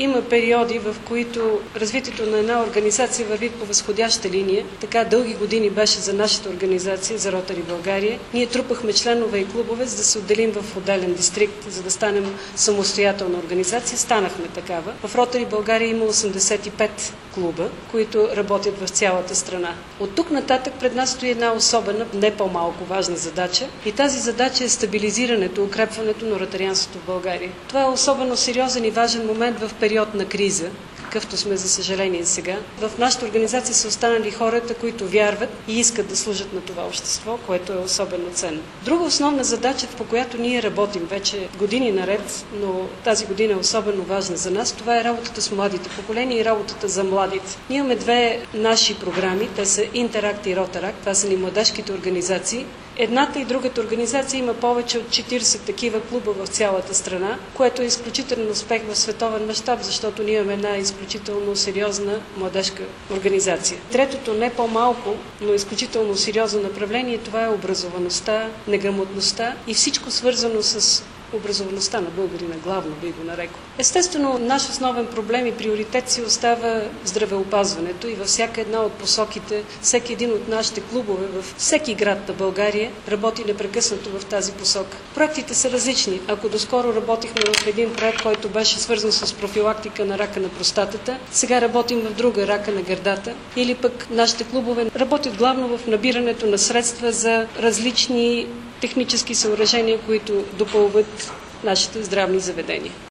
Има периоди, в които развитието на една организация върви по възходяща линия. Така дълги години беше за нашата организация, за Ротари България. Ние трупахме членове и клубове, за да се отделим в отделен дистрикт, за да станем самостоятелна организация. Станахме такава. В Ротари България има 85 клуба, които работят в цялата страна. От тук нататък пред нас стои една особена, не по-малко важна задача. И тази задача е стабилизирането, укрепването на ротарианството в България. Това е особено сериозен и важен момент в период на криза, какъвто сме за съжаление сега. В нашата организация са останали хората, които вярват и искат да служат на това общество, което е особено ценно. Друга основна задача, по която ние работим вече години наред, но тази година е особено важна за нас, това е работата с младите поколения и работата за младите. Ние имаме две наши програми, те са Интеракт и Ротаракт, това са ни младежките организации. Едната и другата организация има повече от 40 такива клуба в цялата страна, което е изключителен успех в световен мащаб, защото ние имаме една изключително сериозна младежка организация. Третото, не по-малко, но изключително сериозно направление, това е образоваността, неграмотността и всичко свързано с образоваността на българина, главно би го нарекал. Естествено, наш основен проблем и приоритет си остава здравеопазването и във всяка една от посоките, всеки един от нашите клубове във всеки град на България работи непрекъснато в тази посока. Проектите са различни. Ако доскоро работихме в един проект, който беше свързан с профилактика на рака на простатата, сега работим в друга, рака на гърдата, или пък нашите клубове работят главно в набирането на средства за различни технически съоръжения, които допълват нашите здравни заведения.